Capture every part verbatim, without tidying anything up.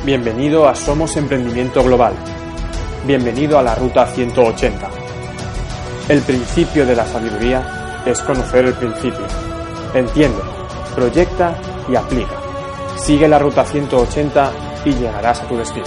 Bienvenido a Somos Emprendimiento Global. Bienvenido a la Ruta ciento ochenta. El principio de la sabiduría es conocer el principio. Entiende, proyecta y aplica. Sigue la Ruta ciento ochenta y llegarás a tu destino.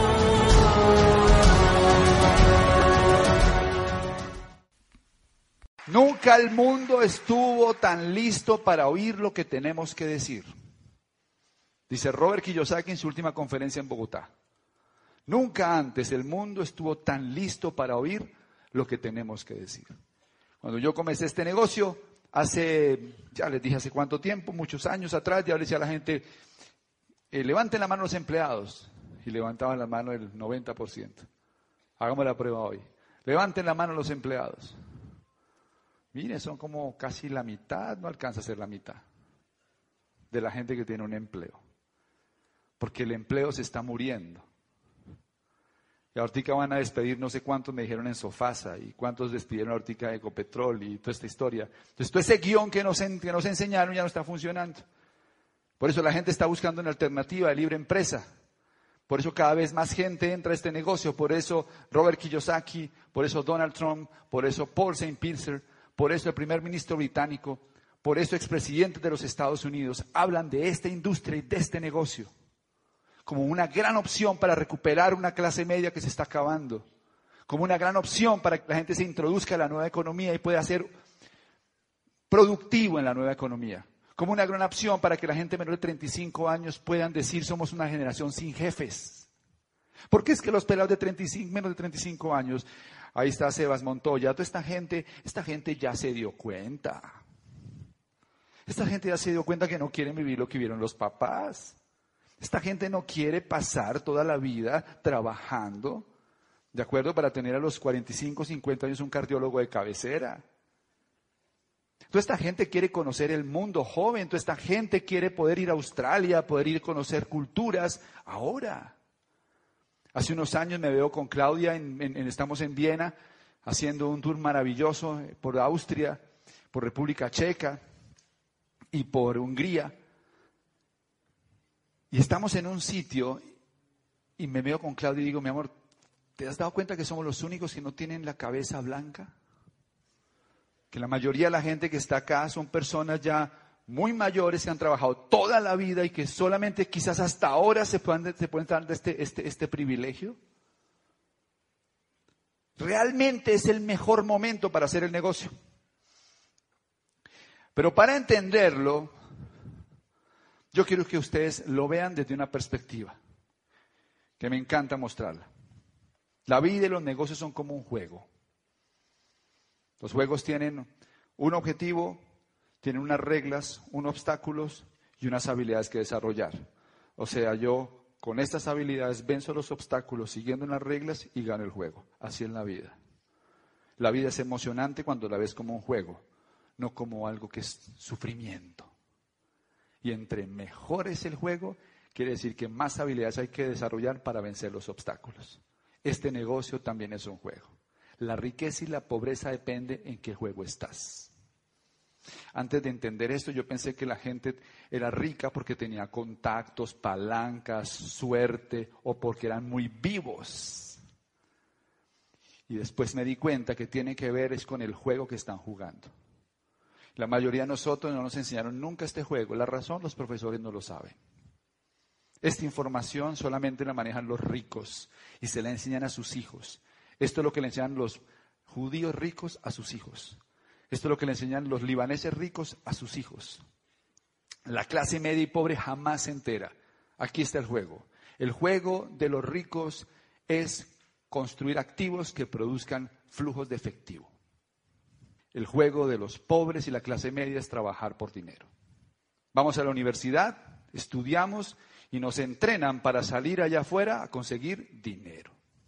Nunca el mundo estuvo tan listo para oír lo que tenemos que decir. Dice Robert Kiyosaki en su última conferencia en Bogotá. Nunca antes el mundo estuvo tan listo para oír lo que tenemos que decir. Cuando yo comencé este negocio, hace, ya les dije hace cuánto tiempo, muchos años atrás, ya le decía a la gente, eh, levanten la mano los empleados. Y levantaban la mano el noventa por ciento. Hagamos la prueba hoy. Levanten la mano los empleados. Mire, son como casi la mitad, no alcanza a ser la mitad de la gente que tiene un empleo. Porque el empleo se está muriendo. Y ahorita van a despedir no sé cuántos me dijeron en Sofasa y cuántos despidieron ahorita de Ecopetrol y toda esta historia. Entonces todo ese guión que nos, que nos enseñaron ya no está funcionando. Por eso la gente está buscando una alternativa de libre empresa. Por eso cada vez más gente entra a este negocio. Por eso Robert Kiyosaki, por eso Donald Trump, por eso Paul Saint Pierre, por eso el primer ministro británico, por eso expresidentes de los Estados Unidos hablan de esta industria y de este negocio como una gran opción para recuperar una clase media que se está acabando, como una gran opción para que la gente se introduzca a la nueva economía y pueda ser productivo en la nueva economía, como una gran opción para que la gente menor de treinta y cinco años puedan decir somos una generación sin jefes. ¿Por qué es que los pelados de treinta y cinco, menos de treinta y cinco años, ahí está Sebas Montoya, toda esta gente, esta gente ya se dio cuenta. Esta gente ya se dio cuenta que no quieren vivir lo que vivieron los papás. Esta gente no quiere pasar toda la vida trabajando, ¿de acuerdo? Para tener a los cuarenta y cinco, cincuenta años un cardiólogo de cabecera. Toda esta gente quiere conocer el mundo joven, toda esta gente quiere poder ir a Australia, poder ir a conocer culturas ahora. Hace unos años me veo con Claudia, en, en, en, estamos en Viena, haciendo un tour maravilloso por Austria, por República Checa y por Hungría. Y estamos en un sitio y me veo con Claudia y digo, mi amor, ¿te has dado cuenta que somos los únicos que no tienen la cabeza blanca? Que la mayoría de la gente que está acá son personas ya muy mayores que han trabajado toda la vida y que solamente quizás hasta ahora se pueden, se pueden dar este, este, este privilegio. Realmente es el mejor momento para hacer el negocio. Pero para entenderlo, yo quiero que ustedes lo vean desde una perspectiva que me encanta mostrarla. La vida y los negocios son como un juego. Los juegos tienen un objetivo, tienen unas reglas, unos obstáculos y unas habilidades que desarrollar. O sea, yo con estas habilidades venzo los obstáculos siguiendo unas reglas y gano el juego. Así es la vida. La vida es emocionante cuando la ves como un juego, no como algo que es sufrimiento. Y entre mejor es el juego, quiere decir que más habilidades hay que desarrollar para vencer los obstáculos. Este negocio también es un juego. La riqueza y la pobreza depende en qué juego estás. Antes de entender esto, yo pensé que la gente era rica porque tenía contactos, palancas, suerte o porque eran muy vivos. Y después me di cuenta que tiene que ver es con el juego que están jugando. La mayoría de nosotros no nos enseñaron nunca este juego. La razón, los profesores no lo saben. Esta información solamente la manejan los ricos y se la enseñan a sus hijos. Esto es lo que le enseñan los judíos ricos a sus hijos. Esto es lo que le enseñan los libaneses ricos a sus hijos. La clase media y pobre jamás se entera. Aquí está el juego. El juego de los ricos es construir activos que produzcan flujos de efectivo. El juego de los pobres y la clase media es trabajar por dinero. Vamos a la universidad, estudiamos y nos entrenan para salir allá afuera a conseguir dinero.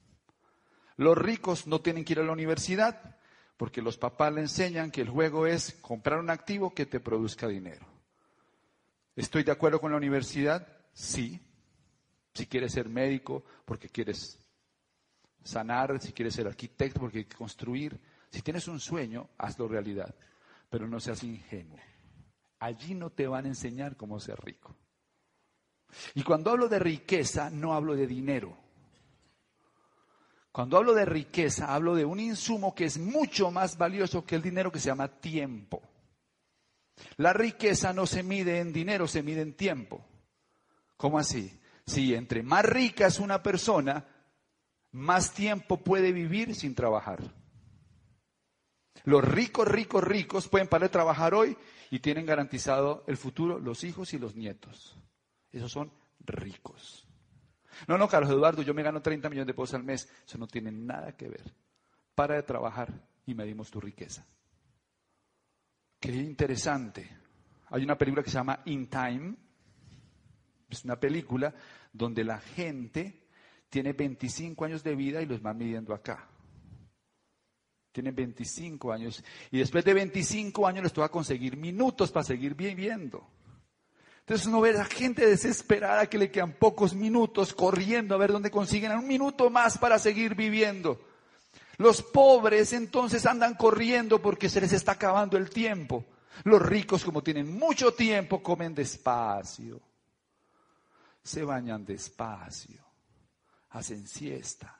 Los ricos no tienen que ir a la universidad porque los papás le enseñan que el juego es comprar un activo que te produzca dinero. ¿Estoy de acuerdo con la universidad? Sí. Si quieres ser médico porque quieres sanar, si quieres ser arquitecto porque hay que construir. Si tienes un sueño, hazlo realidad, pero no seas ingenuo. Allí no te van a enseñar cómo ser rico. Y cuando hablo de riqueza, no hablo de dinero. Cuando hablo de riqueza, hablo de un insumo que es mucho más valioso que el dinero, que se llama tiempo. La riqueza no se mide en dinero, se mide en tiempo. ¿Cómo así? Si entre más rica es una persona, más tiempo puede vivir sin trabajar. Los ricos, ricos, ricos pueden parar de trabajar hoy y tienen garantizado el futuro, los hijos y los nietos. Esos son ricos. No, no, Carlos Eduardo, yo me gano treinta millones de pesos al mes. Eso no tiene nada que ver. Para de trabajar y medimos tu riqueza. Qué interesante. Hay una película que se llama In Time. Es una película donde la gente tiene veinticinco años de vida y los van midiendo acá. Tienen veinticinco años y después de veinticinco años les toca conseguir minutos para seguir viviendo. Entonces uno ve a la gente desesperada que le quedan pocos minutos corriendo a ver dónde consiguen un minuto más para seguir viviendo. Los pobres entonces andan corriendo porque se les está acabando el tiempo. Los ricos, como tienen mucho tiempo, comen despacio, se bañan despacio, hacen siesta.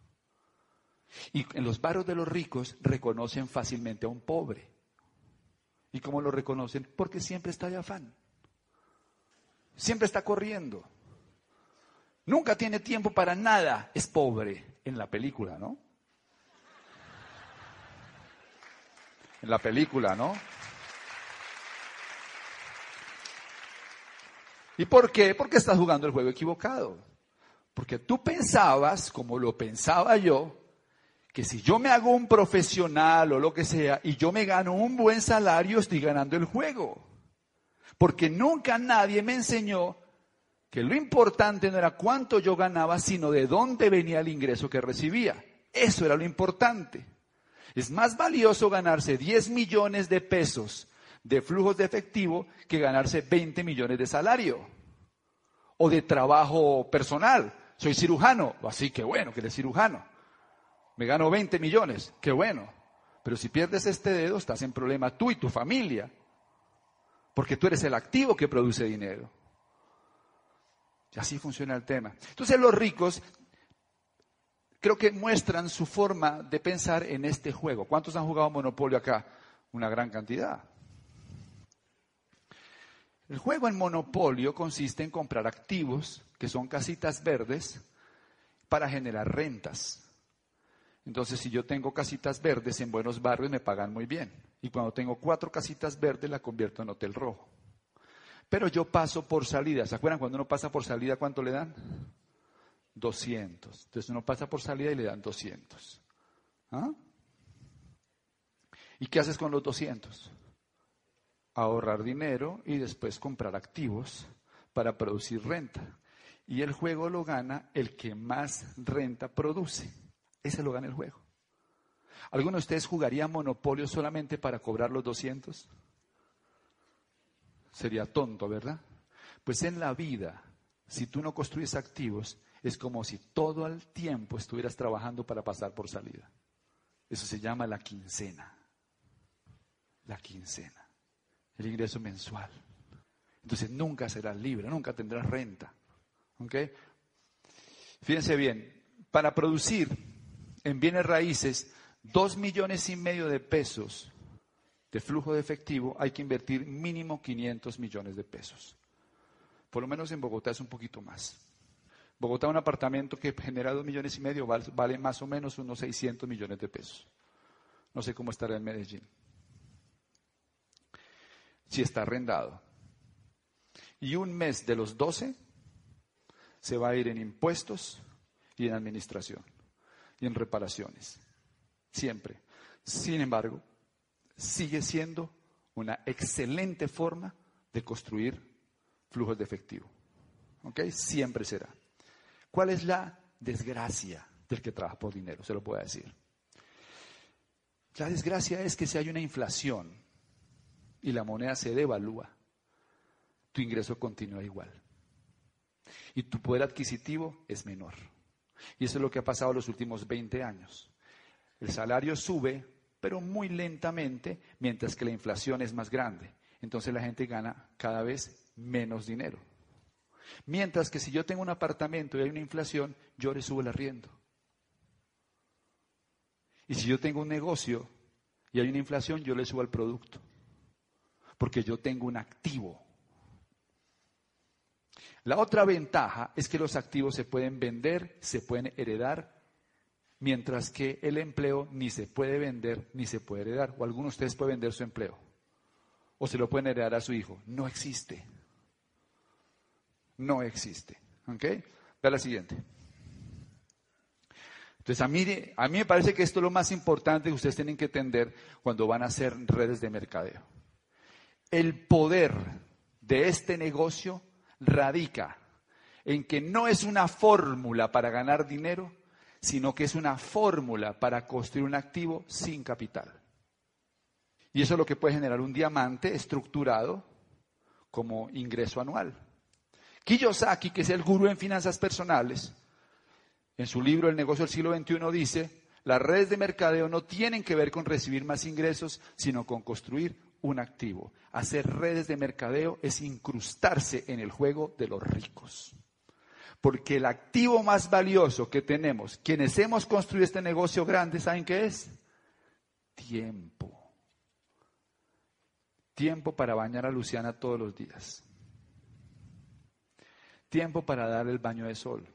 Y en los barrios de los ricos reconocen fácilmente a un pobre. ¿Y cómo lo reconocen? Porque siempre está de afán. Siempre está corriendo. Nunca tiene tiempo para nada. Es pobre en la película, ¿no? En la película, ¿no? ¿Y por qué? Porque estás jugando el juego equivocado. Porque tú pensabas, como lo pensaba yo, que si yo me hago un profesional o lo que sea y yo me gano un buen salario, estoy ganando el juego. Porque nunca nadie me enseñó que lo importante no era cuánto yo ganaba, sino de dónde venía el ingreso que recibía. Eso era lo importante. Es más valioso ganarse diez millones de pesos de flujos de efectivo que ganarse veinte millones de salario. O de trabajo personal. Soy cirujano, así que bueno, que eres cirujano. Me gano veinte millones, qué bueno. Pero si pierdes este dedo, estás en problema tú y tu familia. Porque tú eres el activo que produce dinero. Y así funciona el tema. Entonces los ricos creo que muestran su forma de pensar en este juego. ¿Cuántos han jugado Monopolio acá? Una gran cantidad. El juego en Monopolio consiste en comprar activos, que son casitas verdes, para generar rentas. Entonces, si yo tengo casitas verdes en buenos barrios, me pagan muy bien. Y cuando tengo cuatro casitas verdes, la convierto en hotel rojo. Pero yo paso por salida. ¿Se acuerdan cuando uno pasa por salida, cuánto le dan? doscientos. Entonces uno pasa por salida y le dan doscientos. ¿Ah? ¿Y qué haces con los doscientos? Ahorrar dinero y después comprar activos para producir renta. Y el juego lo gana el que más renta produce. Ese lo gana el juego. ¿Alguno de ustedes jugaría Monopolio solamente para cobrar los doscientos? Sería tonto, ¿verdad? Pues en la vida, si tú no construyes activos, es como si todo el tiempo estuvieras trabajando para pasar por salida. Eso se llama la quincena. La quincena. El ingreso mensual. Entonces nunca serás libre, nunca tendrás renta. ¿Ok? Fíjense bien, para producir en bienes raíces dos millones y medio de pesos de flujo de efectivo, hay que invertir mínimo quinientos millones de pesos. Por lo menos en Bogotá es un poquito más. Bogotá, un apartamento que genera dos millones y medio vale, vale más o menos unos seiscientos millones de pesos. No sé cómo estará en Medellín. Si está arrendado. Y un mes de los doce se va a ir en impuestos y en administración y en reparaciones. Siempre. Sin embargo, sigue siendo una excelente forma de construir flujos de efectivo. ¿Ok? Siempre será. ¿Cuál es la desgracia del que trabaja por dinero? Se lo puedo decir. La desgracia es que si hay una inflación y la moneda se devalúa, tu ingreso continúa igual. Y tu poder adquisitivo es menor. Y eso es lo que ha pasado los últimos veinte años. El salario sube, pero muy lentamente, mientras que la inflación es más grande. Entonces la gente gana cada vez menos dinero. Mientras que si yo tengo un apartamento y hay una inflación, yo le subo el arriendo. Y si yo tengo un negocio y hay una inflación, yo le subo el producto. Porque yo tengo un activo. La otra ventaja es que los activos se pueden vender, se pueden heredar, mientras que el empleo ni se puede vender ni se puede heredar. O alguno de ustedes puede vender su empleo. O se lo pueden heredar a su hijo. No existe. No existe. ¿Ok? Ve la siguiente. Entonces a mí, a mí me parece que esto es lo más importante que ustedes tienen que entender cuando van a hacer redes de mercadeo. El poder de este negocio radica en que no es una fórmula para ganar dinero, sino que es una fórmula para construir un activo sin capital. Y eso es lo que puede generar un diamante estructurado como ingreso anual. Kiyosaki, que es el gurú en finanzas personales, en su libro El negocio del siglo veintiuno dice, las redes de mercadeo no tienen que ver con recibir más ingresos, sino con construir un activo. Hacer redes de mercadeo es incrustarse en el juego de los ricos. Porque el activo más valioso que tenemos, quienes hemos construido este negocio grande, ¿saben qué es? Tiempo. Tiempo para bañar a Luciana todos los días. Tiempo para darle el baño de sol.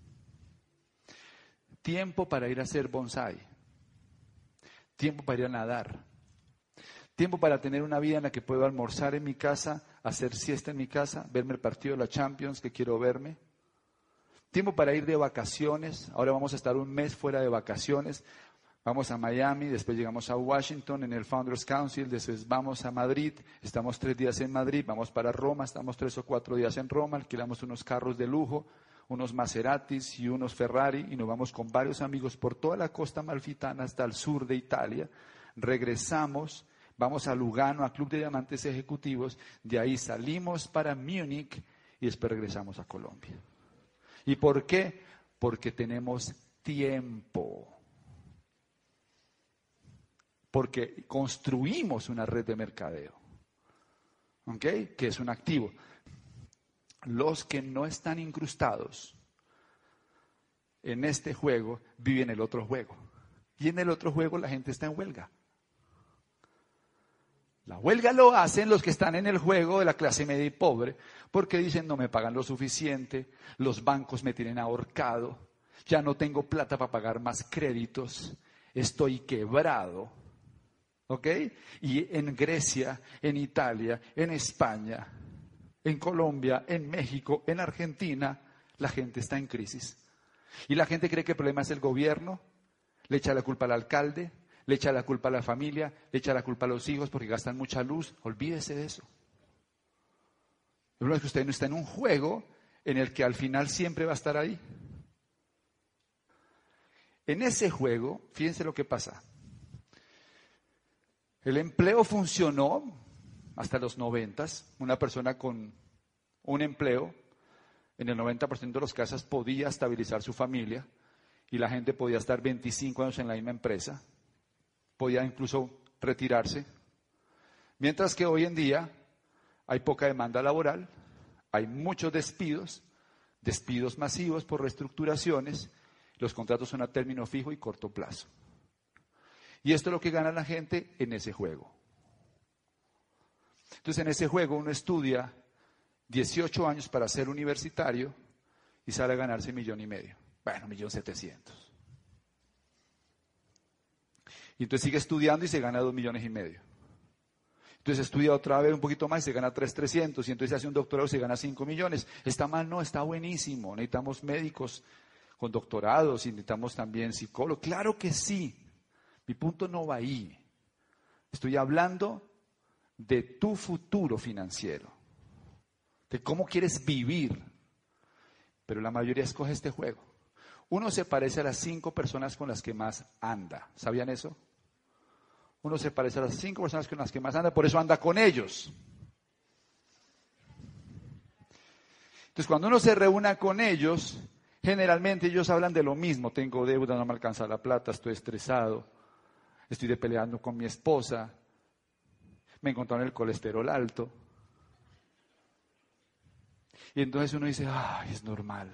Tiempo para ir a hacer bonsai. Tiempo para ir a nadar. Tiempo para tener una vida en la que puedo almorzar en mi casa, hacer siesta en mi casa, verme el partido de la Champions que quiero verme. Tiempo para ir de vacaciones. Ahora vamos a estar un mes fuera de vacaciones. Vamos a Miami, después llegamos a Washington en el Founders Council, después vamos a Madrid, estamos tres días en Madrid, vamos para Roma, estamos tres o cuatro días en Roma, alquilamos unos carros de lujo, unos Maseratis y unos Ferrari y nos vamos con varios amigos por toda la costa amalfitana hasta el sur de Italia. Regresamos, vamos a Lugano, a Club de Diamantes Ejecutivos, de ahí salimos para Múnich y después regresamos a Colombia. ¿Y por qué? Porque tenemos tiempo. Porque construimos una red de mercadeo, ¿ok? Que es un activo. Los que no están incrustados en este juego viven el otro juego. Y en el otro juego la gente está en huelga. La huelga lo hacen los que están en el juego de la clase media y pobre, porque dicen no me pagan lo suficiente, los bancos me tienen ahorcado, ya no tengo plata para pagar más créditos, estoy quebrado. ¿Ok? Y en Grecia, en Italia, en España, en Colombia, en México, en Argentina, la gente está en crisis. Y la gente cree que el problema es el gobierno, le echa la culpa al alcalde, le echa la culpa a la familia, le echa la culpa a los hijos porque gastan mucha luz. Olvídese de eso. El problema es que usted no está en un juego en el que al final siempre va a estar ahí. En ese juego, fíjense lo que pasa. El empleo funcionó hasta los noventas. Una persona con un empleo, en el noventa por ciento de los casos, podía estabilizar su familia y la gente podía estar veinticinco años en la misma empresa. Podía incluso retirarse. Mientras que hoy en día hay poca demanda laboral, hay muchos despidos, despidos masivos por reestructuraciones, los contratos son a término fijo y corto plazo. Y esto es lo que gana la gente en ese juego. Entonces, en ese juego uno estudia dieciocho años para ser universitario y sale a ganarse un millón y medio. Bueno, un millón setecientos. Y entonces sigue estudiando y se gana dos millones y medio. Entonces estudia otra vez un poquito más y se gana tres trescientos. Y entonces hace un doctorado y se gana cinco millones. ¿Está mal? No, está buenísimo. Necesitamos médicos con doctorados y necesitamos también psicólogos. Claro que sí. Mi punto no va ahí. Estoy hablando de tu futuro financiero, de cómo quieres vivir. Pero la mayoría escoge este juego. Uno se parece a las cinco personas con las que más anda. ¿Sabían eso? Uno se parece a las cinco personas con las que más anda, por eso anda con ellos. Entonces, cuando uno se reúne con ellos, generalmente ellos hablan de lo mismo. Tengo deuda, no me alcanza la plata, estoy estresado. Estoy peleando con mi esposa, me encontraron el colesterol alto. Y entonces uno dice, ay, es normal.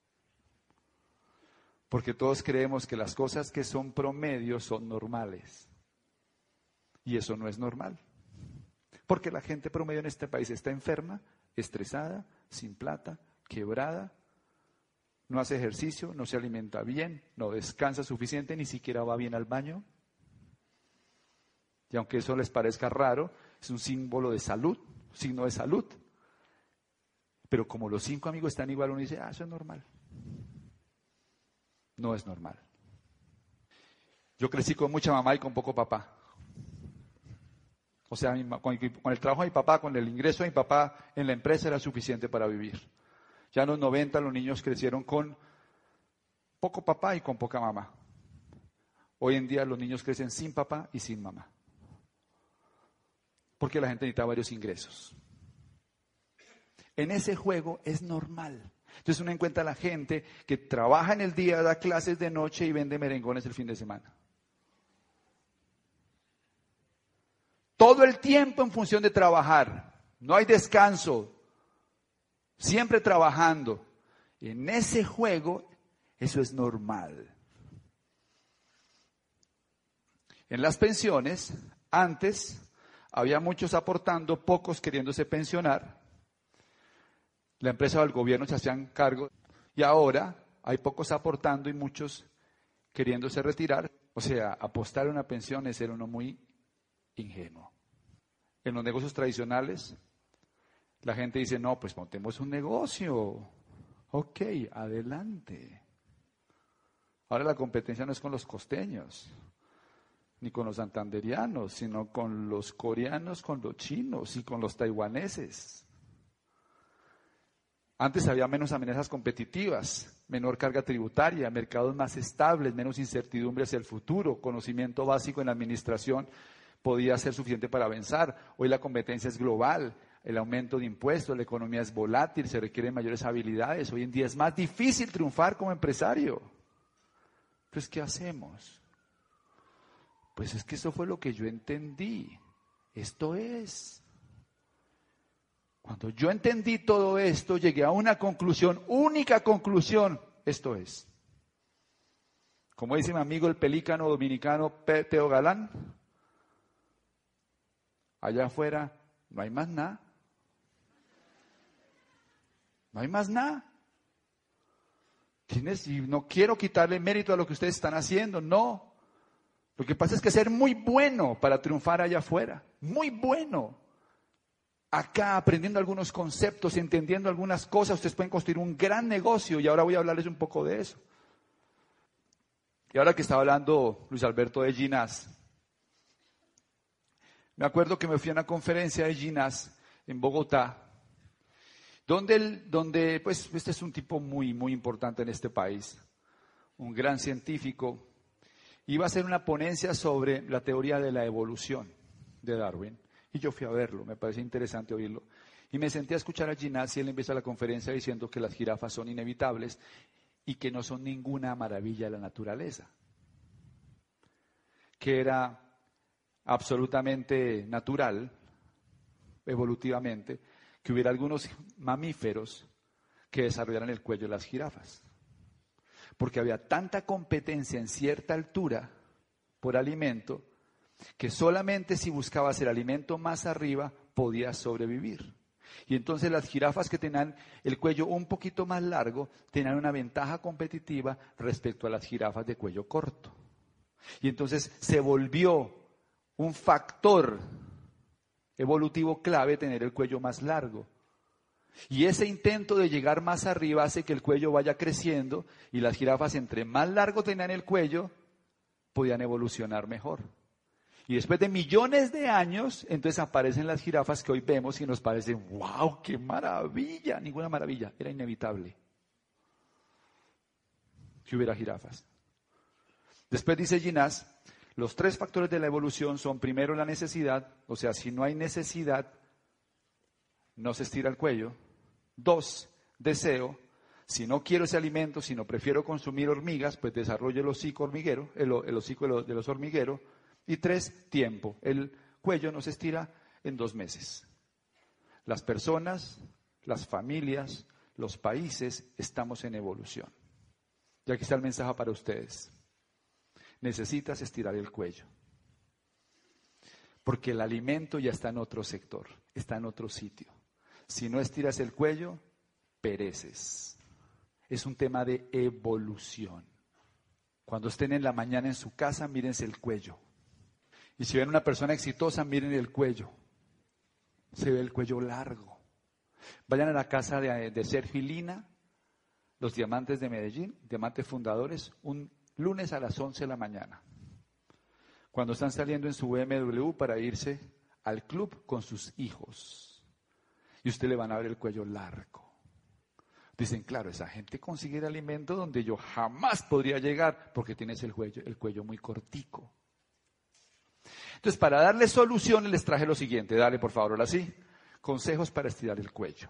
Porque todos creemos que las cosas que son promedio son normales. Y eso no es normal. Porque la gente promedio en este país está enferma, estresada, sin plata, quebrada, no hace ejercicio, no se alimenta bien, no descansa suficiente, ni siquiera va bien al baño. Y aunque eso les parezca raro, es un símbolo de salud, signo de salud. Pero como los cinco amigos están igual, uno dice, ah, eso es normal. No es normal. Yo crecí con mucha mamá y con poco papá. O sea, con el trabajo de mi papá, con el ingreso de mi papá en la empresa era suficiente para vivir. Ya en los noventa los niños crecieron con poco papá y con poca mamá. Hoy en día los niños crecen sin papá y sin mamá. Porque la gente necesita varios ingresos. En ese juego es normal. Entonces uno encuentra a la gente que trabaja en el día, da clases de noche y vende merengones el fin de semana. Todo el tiempo en función de trabajar. No hay descanso. Siempre trabajando. En ese juego, eso es normal. En las pensiones, antes había muchos aportando, pocos queriéndose pensionar. La empresa o el gobierno se hacían cargo. Y ahora hay pocos aportando y muchos queriéndose retirar. O sea, apostar a una pensión es ser uno muy ingenuo. En los negocios tradicionales, la gente dice, no, pues montemos un negocio. Ok, adelante. Ahora la competencia no es con los costeños, ni con los santanderianos, sino con los coreanos, con los chinos y con los taiwaneses. Antes había menos amenazas competitivas, menor carga tributaria, mercados más estables, menos incertidumbre hacia el futuro, conocimiento básico en la administración podía ser suficiente para avanzar. Hoy la competencia es global, el aumento de impuestos, la economía es volátil, se requieren mayores habilidades. Hoy en día es más difícil triunfar como empresario. Entonces, ¿qué hacemos? Pues es que eso fue lo que yo entendí. Esto es. Cuando yo entendí todo esto, llegué a una conclusión, única conclusión, esto es. Como dice mi amigo el pelícano dominicano Teo Galán, allá afuera no hay más nada. No hay más nada. ¿Tienes? Y no quiero quitarle mérito a lo que ustedes están haciendo, no. Lo que pasa es que ser muy bueno para triunfar allá afuera, muy bueno. Acá aprendiendo algunos conceptos, entendiendo algunas cosas, ustedes pueden construir un gran negocio y ahora voy a hablarles un poco de eso. Y ahora que estaba hablando Luis Alberto de Ginás, me acuerdo que me fui a una conferencia de Ginás en Bogotá, donde, él, donde pues este es un tipo muy, muy importante en este país, un gran científico, iba a hacer una ponencia sobre la teoría de la evolución de Darwin. Y yo fui a verlo, me pareció interesante oírlo. Y me senté a escuchar a Ginás y él empieza la conferencia diciendo que las jirafas son inevitables y que no son ninguna maravilla de la naturaleza. Que era absolutamente natural, evolutivamente, que hubiera algunos mamíferos que desarrollaran el cuello de las jirafas. Porque había tanta competencia en cierta altura por alimento, que solamente si buscabas el alimento más arriba podías sobrevivir. Y entonces las jirafas que tenían el cuello un poquito más largo tenían una ventaja competitiva respecto a las jirafas de cuello corto. Y entonces se volvió un factor evolutivo clave tener el cuello más largo. Y ese intento de llegar más arriba hace que el cuello vaya creciendo y las jirafas entre más largo tenían el cuello podían evolucionar mejor. Y después de millones de años, entonces aparecen las jirafas que hoy vemos y nos parecen, ¡wow, qué maravilla! Ninguna maravilla, era inevitable que hubiera jirafas. Después dice Ginás, los tres factores de la evolución son primero la necesidad, o sea, si no hay necesidad, no se estira el cuello. Dos, deseo, si no quiero ese alimento, sino prefiero consumir hormigas, pues desarrollo el hocico hormiguero, el, el hocico de los, de los hormigueros. Y tres, tiempo. El cuello no se estira en dos meses. Las personas, las familias, los países, estamos en evolución. Y aquí está el mensaje para ustedes. Necesitas estirar el cuello. Porque el alimento ya está en otro sector, está en otro sitio. Si no estiras el cuello, pereces. Es un tema de evolución. Cuando estén en la mañana en su casa, mírense el cuello. Y si ven una persona exitosa, miren el cuello. Se ve el cuello largo. Vayan a la casa de, de Sergio y Lina, los diamantes de Medellín, diamantes fundadores, un lunes a las once de la mañana. Cuando están saliendo en su B M W para irse al club con sus hijos. Y usted le van a ver el cuello largo. Dicen, claro, esa gente consigue el alimento donde yo jamás podría llegar porque tienes el cuello, el cuello muy cortico. Entonces, para darle soluciones les traje lo siguiente. Dale, por favor, ahora sí. Consejos para estirar el cuello.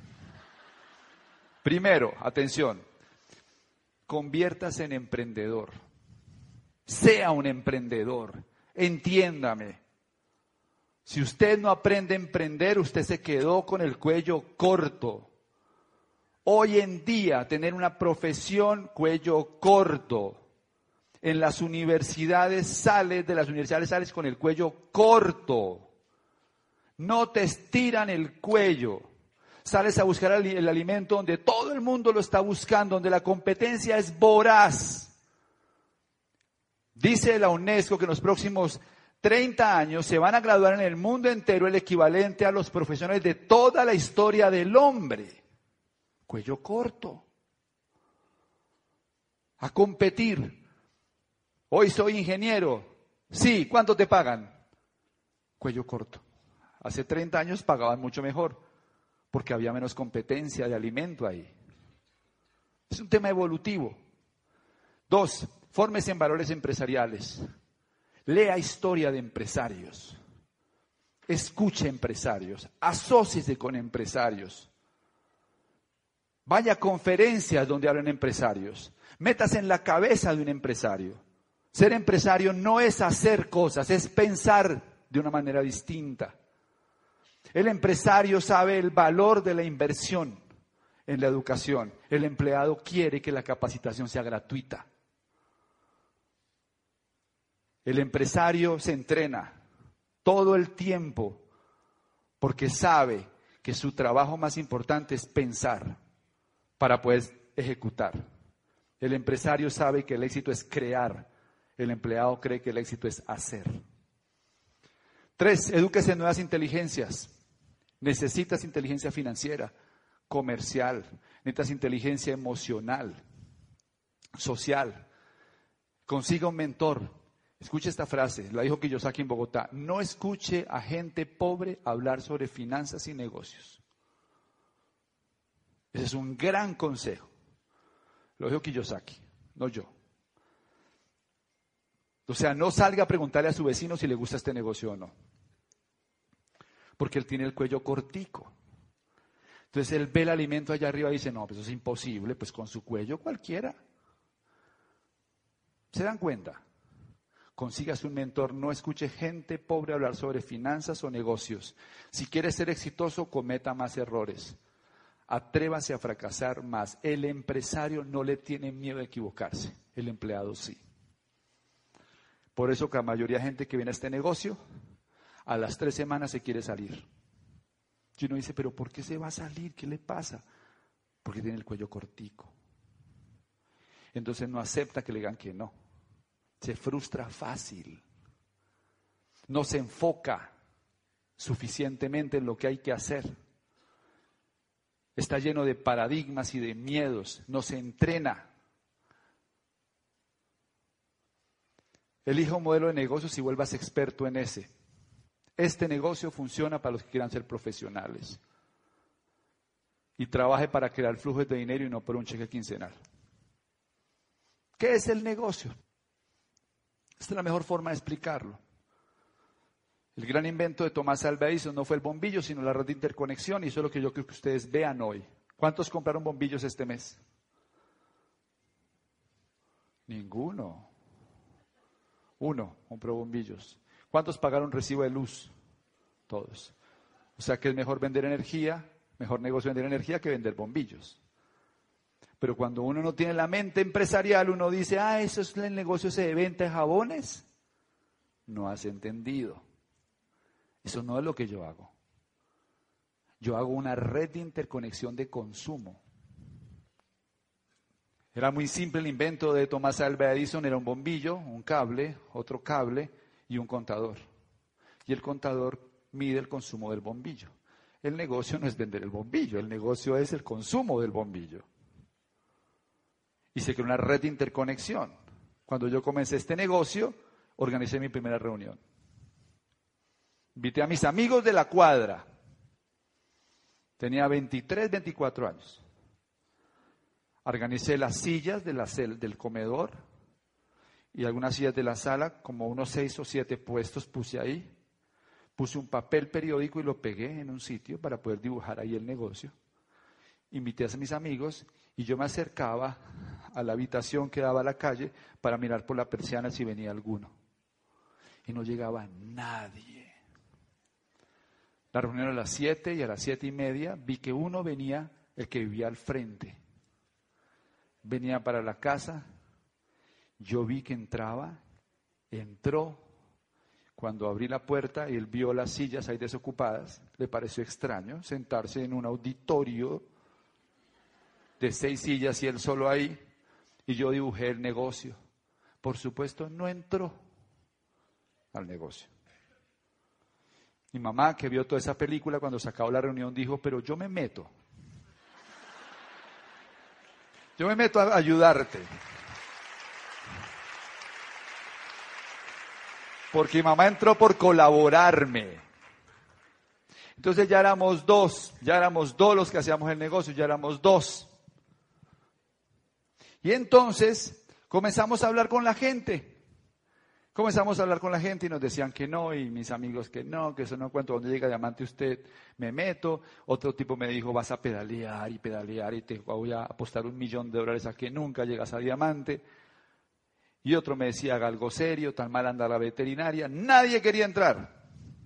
Primero, atención, conviértase en emprendedor. Sea un emprendedor. Entiéndame. Si usted no aprende a emprender, usted se quedó con el cuello corto. Hoy en día, tener una profesión, cuello corto. En las universidades sales, de las universidades sales con el cuello corto. No te estiran el cuello. Sales a buscar el alimento donde todo el mundo lo está buscando, donde la competencia es voraz. Dice la UNESCO que en los próximos treinta años se van a graduar en el mundo entero el equivalente a los profesionales de toda la historia del hombre. Cuello corto. A competir. Hoy soy ingeniero. Sí, ¿cuánto te pagan? Cuello corto. Hace treinta años pagaban mucho mejor, porque había menos competencia de alimento ahí. Es un tema evolutivo. Dos, fórmese en valores empresariales. Lea historia de empresarios. Escuche empresarios. Asóciese con empresarios. Vaya a conferencias donde hablan empresarios. Métase en la cabeza de un empresario. Ser empresario no es hacer cosas, es pensar de una manera distinta. El empresario sabe el valor de la inversión en la educación. El empleado quiere que la capacitación sea gratuita. El empresario se entrena todo el tiempo porque sabe que su trabajo más importante es pensar para poder ejecutar. El empresario sabe que el éxito es crear. El empleado cree que el éxito es hacer. Tres, edúquese en nuevas inteligencias. Necesitas inteligencia financiera, comercial, necesitas inteligencia emocional, social. Consiga un mentor. Escuche esta frase, la dijo Kiyosaki en Bogotá. No escuche a gente pobre hablar sobre finanzas y negocios. Ese es un gran consejo. Lo dijo Kiyosaki, no yo. O sea, no salga a preguntarle a su vecino si le gusta este negocio o no. Porque él tiene el cuello cortico. Entonces él ve el alimento allá arriba y dice, no, pues eso es imposible, pues con su cuello cualquiera. ¿Se dan cuenta? Consígase un mentor, no escuche gente pobre hablar sobre finanzas o negocios. Si quiere ser exitoso, cometa más errores. Atrévase a fracasar más. El empresario no le tiene miedo a equivocarse, el empleado sí. Por eso que la mayoría de gente que viene a este negocio, a las tres semanas se quiere salir. Y uno dice, pero ¿por qué se va a salir? ¿Qué le pasa? Porque tiene el cuello cortico. Entonces no acepta que le digan que no. Se frustra fácil. No se enfoca suficientemente en lo que hay que hacer. Está lleno de paradigmas y de miedos. No se entrena. Elija un modelo de negocios y vuelvas experto en ese. Este negocio funciona para los que quieran ser profesionales. Y trabaje para crear flujos de dinero y no por un cheque quincenal. ¿Qué es el negocio? Esta es la mejor forma de explicarlo. El gran invento de Thomas Alva Edison no fue el bombillo, sino la red de interconexión, y eso es lo que yo creo que ustedes vean hoy. ¿Cuántos compraron bombillos este mes? Ninguno. Uno compró bombillos. ¿Cuántos pagaron recibo de luz? Todos. O sea que es mejor vender energía Mejor negocio vender energía que vender bombillos. Pero cuando uno no tiene la mente empresarial, uno dice, ah, eso es el negocio ese de venta de jabones. No has entendido. Eso no es lo que yo hago. Yo hago una red de interconexión de consumo. Era muy simple el invento de Thomas Alva Edison, era un bombillo, un cable, otro cable y un contador. Y el contador mide el consumo del bombillo. El negocio no es vender el bombillo, el negocio es el consumo del bombillo. Y se creó una red de interconexión. Cuando yo comencé este negocio, organicé mi primera reunión. Invité a mis amigos de la cuadra. Tenía veintitrés, veinticuatro años. Organicé las sillas de la cel- del comedor y algunas sillas de la sala, como unos seis o siete puestos puse ahí. Puse un papel periódico y lo pegué en un sitio para poder dibujar ahí el negocio. Invité a mis amigos y yo me acercaba a la habitación que daba a la calle para mirar por la persiana si venía alguno. Y no llegaba nadie. La reunión era a las siete y a las siete y media vi que uno venía, el que vivía al frente. Venía para la casa, yo vi que entraba, entró. Cuando abrí la puerta y él vio las sillas ahí desocupadas, le pareció extraño sentarse en un auditorio de seis sillas y él solo ahí. Y yo dibujé el negocio. Por supuesto, no entró al negocio. Mi mamá, que vio toda esa película, cuando se acabó la reunión, dijo, pero yo me meto. Yo me meto a ayudarte. Porque mi mamá entró por colaborarme. Entonces ya éramos dos, ya éramos dos los que hacíamos el negocio, ya éramos dos. Y entonces comenzamos a hablar con la gente. Comenzamos a hablar con la gente y nos decían que no, y mis amigos que no, que eso no cuento, donde llega diamante usted, me meto. Otro tipo me dijo, vas a pedalear y pedalear y te voy a apostar un millón de dólares a que nunca llegas a diamante. Y otro me decía, haga algo serio, tan mal anda la veterinaria. Nadie quería entrar.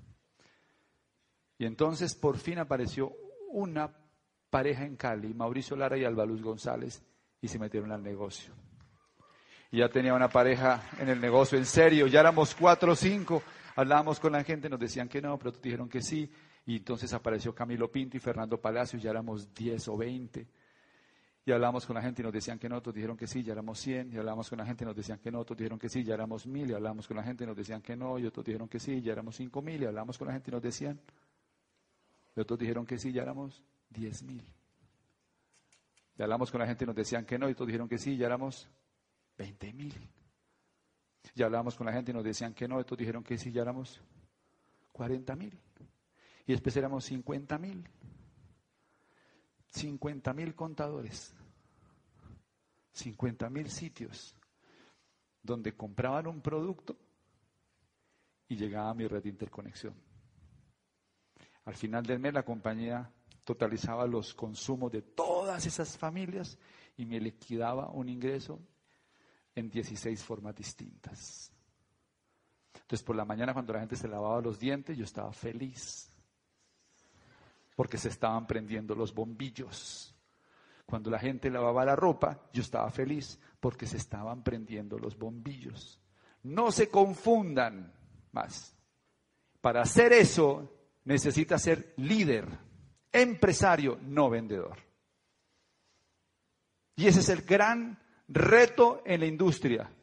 Y entonces por fin apareció una pareja en Cali, Mauricio Lara y Alba Luz González, y se metieron al negocio. Y ya tenía una pareja en el negocio, en serio, ya éramos cuatro o cinco, hablábamos con la gente, nos decían que no, pero dijeron que sí. Y entonces apareció Camilo Pinto y Fernando Palacio, ya éramos diez o veinte. Y hablamos con la gente y nos decían que no, otros dijeron que sí, ya éramos cien. Y hablamos con la gente y nos decían que no, otros dijeron que sí, ya éramos mil. Y hablamos con la gente y nos decían que no, y otros dijeron que sí, ya éramos cinco mil. Y hablamos con la gente y nos decían, y otros dijeron que sí, ya éramos diez mil. Y hablamos con la gente y nos decían que no, y otros dijeron que sí, ya éramos veinte mil. Y hablamos con la gente y nos decían que no, y otros dijeron que sí, ya éramos cuarenta mil. Y después éramos cincuenta mil. cincuenta mil contadores, cincuenta mil sitios donde compraban un producto y llegaba a mi red de interconexión. Al final del mes la compañía totalizaba los consumos de todas esas familias y me liquidaba un ingreso en dieciséis formas distintas. Entonces por la mañana cuando la gente se lavaba los dientes yo estaba feliz. Porque se estaban prendiendo los bombillos. Cuando la gente lavaba la ropa, yo estaba feliz porque se estaban prendiendo los bombillos. No se confundan más. Para hacer eso, necesita ser líder, empresario, no vendedor. Y ese es el gran reto en la industria.